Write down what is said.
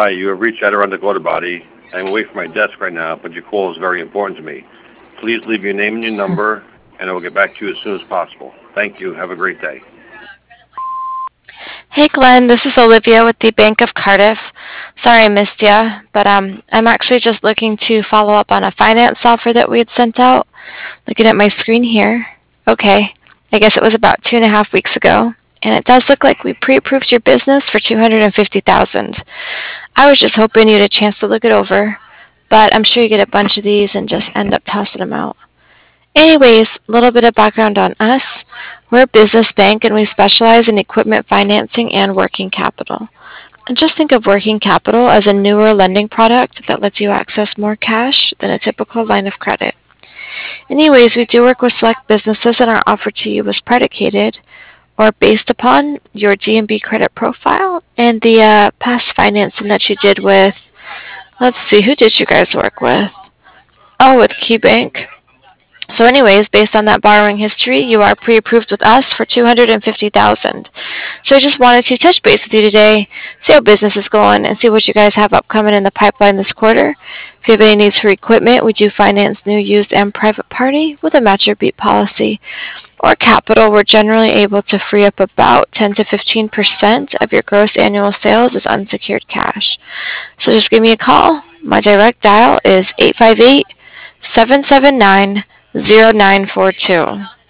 Hi, you have reached Adirondack Auto Body. I'm away from my desk right now, but your call is very important to me. Please leave your name and your number, and I will get back to you as soon as possible. Thank you. Have a great day. Hey Glenn, this is Olivia with the Bank of Cardiff. Sorry I missed you, but I'm actually just looking to follow up on a finance offer that we had sent out. Looking at my screen here. Okay, I guess it was about 2.5 weeks ago, and it does look like we pre-approved your business for 250,000. I was just hoping you'd a chance to look it over, but I'm sure you get a bunch of these and just end up tossing them out. Anyways, a little bit of background on us. We're a business bank and we specialize in equipment financing and working capital. And just think of working capital as a newer lending product that lets you access more cash than a typical line of credit. Anyways, we do work with select businesses and our offer to you was predicated or based upon your D&B credit profile and the past financing that you did with, let's see, who did you guys work with? Oh, with KeyBank. So anyways, based on that borrowing history, you are pre-approved with us for 250,000. So I just wanted to touch base with you today, see how business is going, and see what you guys have upcoming in the pipeline this quarter. If you have any needs for equipment, we do finance new, used, and private party with a match or beat policy. Or capital, we're generally able to free up about 10 to 15% of your gross annual sales as unsecured cash. So just give me a call. My direct dial is 858 779 0942.